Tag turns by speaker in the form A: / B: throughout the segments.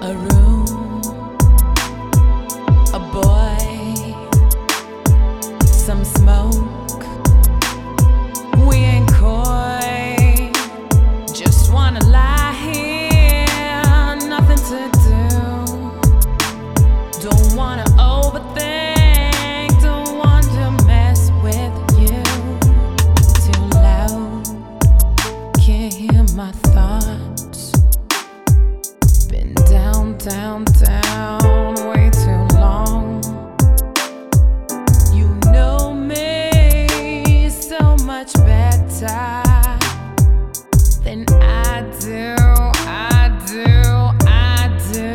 A: A room, a boy, some smoke. We ain't coy, just wanna lie here, nothing to do. Don't wanna overthink, don't want to mess with you. Too loud, can't hear my thoughts. Been down, down, down, way too long. You know me so much better than I do, I do, I do.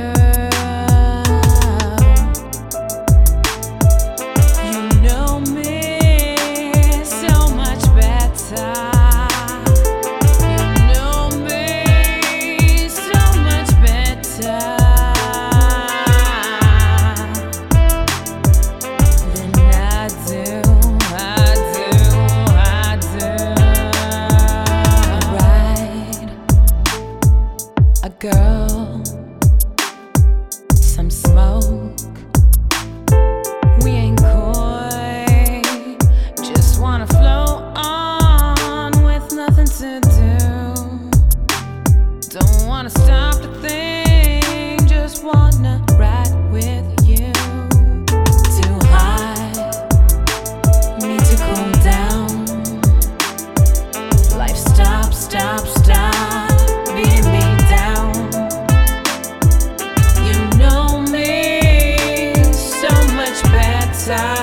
A: You know me so much better. You know me so much better than I do, I do, I do. A ride, a girl, some smoke. We ain't coy, just wanna flow on with nothing to do. Don't wanna stop to think, just wanna ride with you. Too high, need to cool down. Life stop, stop, stop, beating me down. You know me so much better